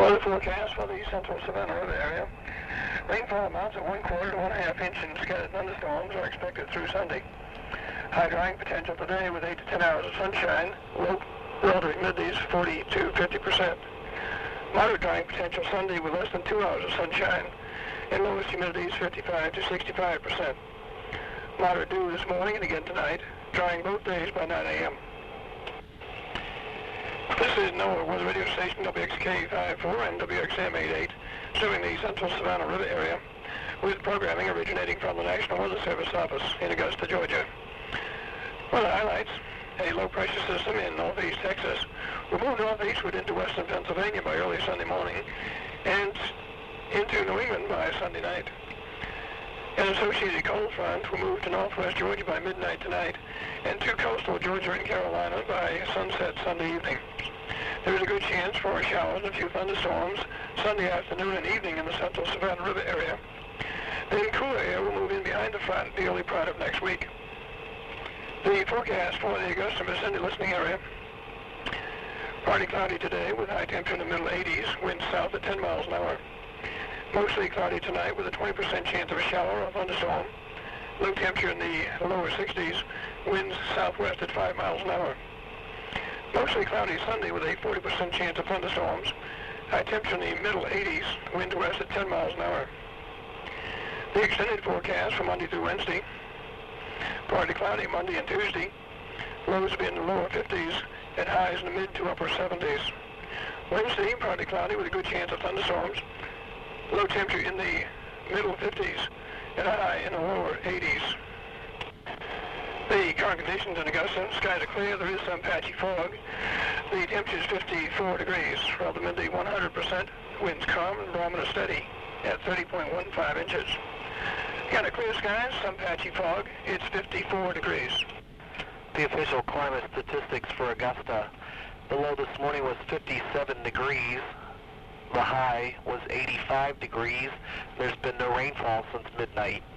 weather forecast for the central Savannah River area. Rainfall amounts of 1/4 to 1/2 inch and scattered thunderstorms are expected through Sunday. High drying potential today with 8 to 10 hours of sunshine. Low relative humidities 40 to 50%. Moderate drying potential Sunday with less than 2 hours of sunshine. And lowest humidities 55 to 65%. Moderate dew this morning and again tonight. Drying both days by 9 a.m. This is NOAA Weather Radio Station WXK54 and WXM 88, serving the central Savannah River area, with programming originating from the National Weather Service office in Augusta, Georgia. Weather highlights: a low pressure system in northeast Texas will move northeastward into western Pennsylvania by early Sunday morning and into New England by Sunday night. An associated cold front will move to northwest Georgia by midnight tonight and to coastal Georgia and Carolina by sunset Sunday evening. There is a good chance for showers and a few thunderstorms Sunday afternoon and evening in the central Savannah River area. Then cooler air will move in behind the front the early part of next week. The forecast for the Augusta vicinity listening area: partly cloudy today with high temperature in the middle 80s, winds south at 10 miles an hour. Mostly cloudy tonight with a 20% chance of a shower or thunderstorm. Low temperature in the lower 60s, winds southwest at 5 miles an hour. Mostly cloudy Sunday with a 40% chance of thunderstorms. High temperature in the middle 80s, winds west at 10 miles an hour. The extended forecast for Monday through Wednesday: partly cloudy Monday and Tuesday. Lows will be in the lower 50s and highs in the mid to upper 70s. Wednesday, partly cloudy with a good chance of thunderstorms. Low temperature in the middle 50s and high in the lower 80s. The current conditions in Augusta: skies are clear, there is some patchy fog. The temperature is 54 degrees, relative humidity 100%, winds calm and barometer steady at 30.15 inches. Kind of clear skies, some patchy fog, it's 54 degrees. The official climate statistics for Augusta: the low this morning was 57 degrees. The high was 85 degrees. There's been no rainfall since midnight.